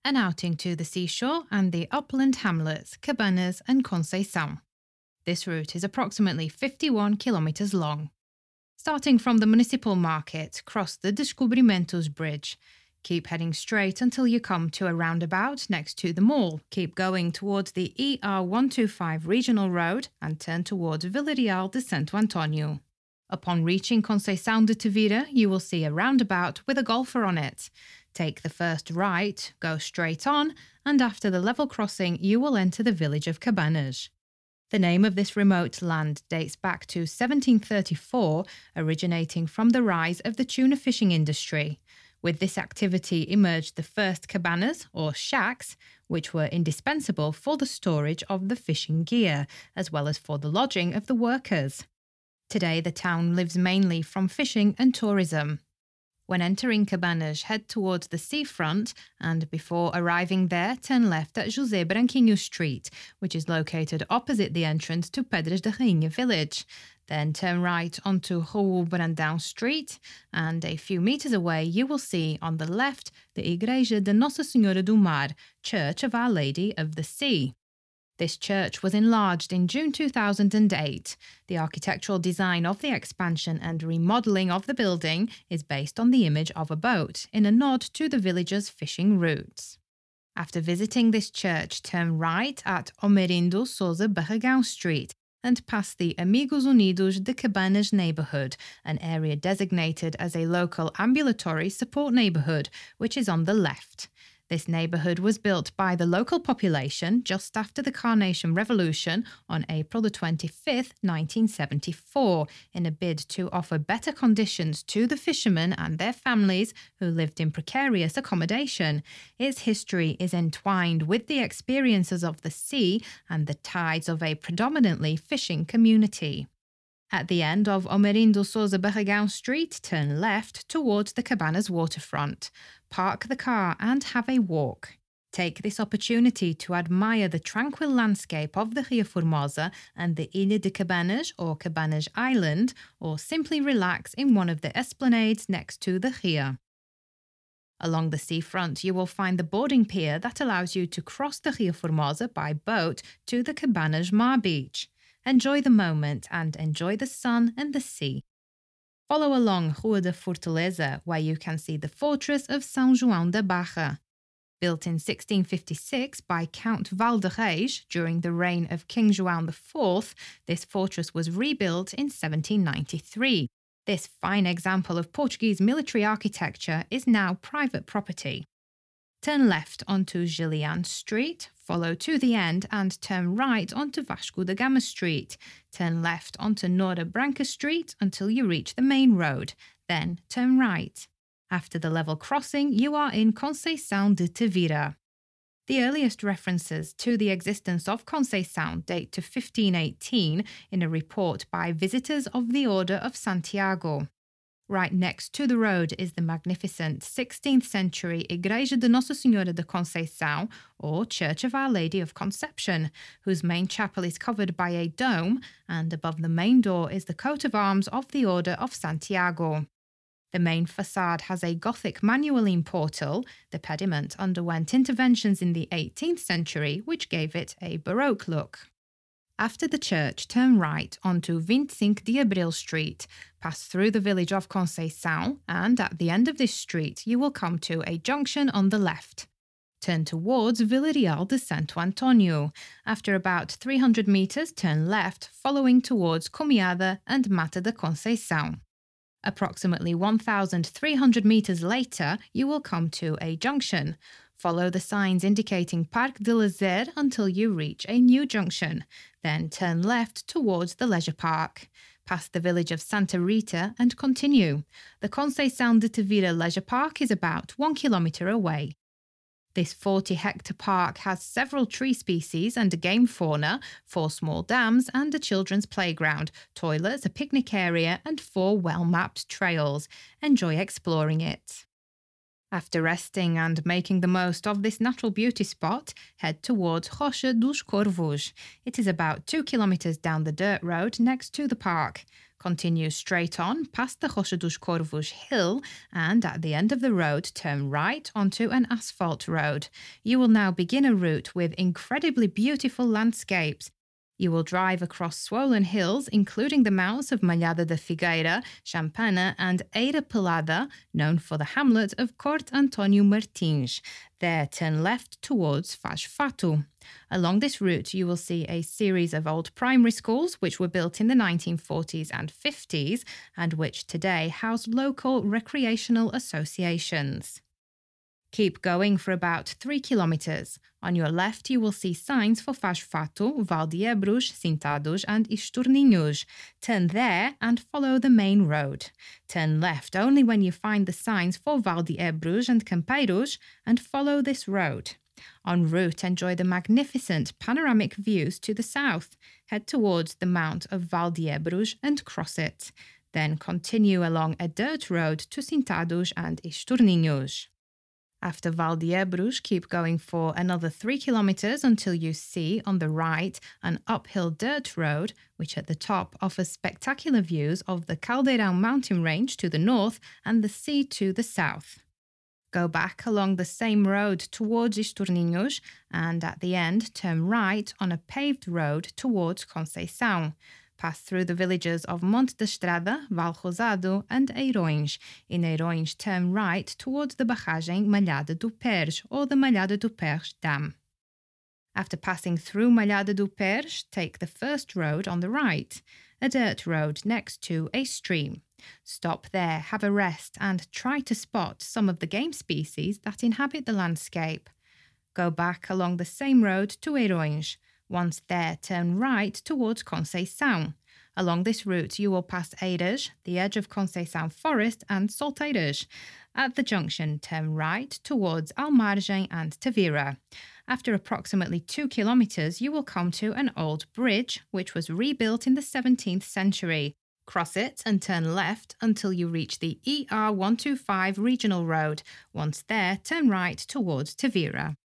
an outing to the seashore and the upland hamlets Cabanas and Conceição. This route is approximately 51 kilometers long. Starting from the municipal market, cross the Descobrimentos Bridge. Keep heading straight until you come to a roundabout next to the mall. Keep going towards the ER125 regional road and turn towards Vila Real de Santo António. Upon reaching Conceição de Tavira, you will see a roundabout with a golfer on it. Take the first right, go straight on, and after the level crossing, you will enter the village of Cabanas. The name of this remote land dates back to 1734, originating from the rise of the tuna fishing industry. With this activity emerged the first cabanas, or shacks, which were indispensable for the storage of the fishing gear, as well as for the lodging of the workers. Today, the town lives mainly from fishing and tourism. When entering Cabanas, head towards the seafront and before arriving there, turn left at José Branquinho Street, which is located opposite the entrance to Pedras da Rainha village. Then turn right onto Raul Brandão Street and a few meters away you will see on the left the Igreja de Nossa Senhora do Mar, Church of Our Lady of the Sea. This church was enlarged in June 2008. The architectural design of the expansion and remodelling of the building is based on the image of a boat, in a nod to the villagers' fishing routes. After visiting this church, turn right at Omerindo Sousa Barragão Street and pass the Amigos Unidos de Cabanas neighbourhood, an area designated as a local ambulatory support neighbourhood, which is on the left. This neighbourhood was built by the local population just after the Carnation Revolution on April 25, 1974, in a bid to offer better conditions to the fishermen and their families who lived in precarious accommodation. Its history is entwined with the experiences of the sea and the tides of a predominantly fishing community. At the end of Omerindo Sousa Barragão Street, turn left towards the Cabanas waterfront. Park the car and have a walk. Take this opportunity to admire the tranquil landscape of the Rio Formosa and the Ilha de Cabanas or Cabanas Island, or simply relax in one of the esplanades next to the Rio. Along the seafront, you will find the boarding pier that allows you to cross the Rio Formosa by boat to the Cabanas Mar Beach. Enjoy the moment and enjoy the sun and the sea. Follow along Rua da Fortaleza, where you can see the fortress of São João da Barra. Built in 1656 by Count Valdereis during the reign of King João IV, this fortress was rebuilt in 1793. This fine example of Portuguese military architecture is now private property. Turn left onto Gillian Street, follow to the end and turn right onto Vasco da Gama Street. Turn left onto Nora Branca Street until you reach the main road, then turn right. After the level crossing, you are in Conceição de Tavira. The earliest references to the existence of Conceição date to 1518 in a report by visitors of the Order of Santiago. Right next to the road is the magnificent 16th century Igreja de Nossa Senhora de Conceição, or Church of Our Lady of Conception, whose main chapel is covered by a dome, and above the main door is the coat of arms of the Order of Santiago. The main facade has a Gothic manueline portal. The pediment underwent interventions in the 18th century, which gave it a Baroque look. After the church, turn right onto 25 de Abril Street, pass through the village of Conceição, and at the end of this street you will come to a junction on the left. Turn towards Vila Real de Santo António. After about 300 metres, turn left, following towards Comiada and Mata de Conceição. Approximately 1,300 metres later, you will come to a junction. Follow the signs indicating Parque de Lazer until you reach a new junction. Then turn left towards the leisure park. Pass the village of Santa Rita and continue. The Conceição de Tavira Leisure Park is about 1 kilometre away. This 40-hectare park has several tree species and a game fauna, 4 small dams and a children's playground, toilets, a picnic area and 4 well-mapped trails. Enjoy exploring it. After resting and making the most of this natural beauty spot, head towards Rocha dos Corvos. It is about 2 kilometers down the dirt road next to the park. Continue straight on past the Rocha dos Corvos hill and at the end of the road turn right onto an asphalt road. You will now begin a route with incredibly beautiful landscapes. You will drive across swollen hills, including the mouths of Malhada da Figueira, Champana, and Eira Pelada, known for the hamlet of Corte António Martins. There, turn left towards Faz Fatu. Along this route, you will see a series of old primary schools which were built in the 1940s and 50s and which today house local recreational associations. Keep going for about 3 kilometers. On your left, you will see signs for Faz Fatu, Valdiebros, Sintados, and Estorninhos. Turn there and follow the main road. Turn left only when you find the signs for Valdiebros and Campeiros and follow this road. En route, enjoy the magnificent panoramic views to the south. Head towards the Mount of Valdiebros and cross it. Then continue along a dirt road to Sintados and Estorninhos. After Valdiebros, keep going for another 3 kilometers until you see on the right an uphill dirt road, which at the top offers spectacular views of the Caldeirão mountain range to the north and the sea to the south. Go back along the same road towards Estorninhos and at the end turn right on a paved road towards Conceição. Pass through the villages of Monte da Estrada, Val Rosado and Eirões. In Eirões, turn right towards the barragem Malhada do Perge or the Malhada do Perge Dam. After passing through Malhada do Perge, take the first road on the right, a dirt road next to a stream. Stop there, have a rest and try to spot some of the game species that inhabit the landscape. Go back along the same road to Eirões. Once there, turn right towards Conceição. Along this route, you will pass Eiras, the edge of Conceição Forest, and Solteiras. At the junction, turn right towards Almargem and Tavira. After approximately 2 kilometers, you will come to an old bridge, which was rebuilt in the 17th century. Cross it and turn left until you reach the ER125 regional road. Once there, turn right towards Tavira.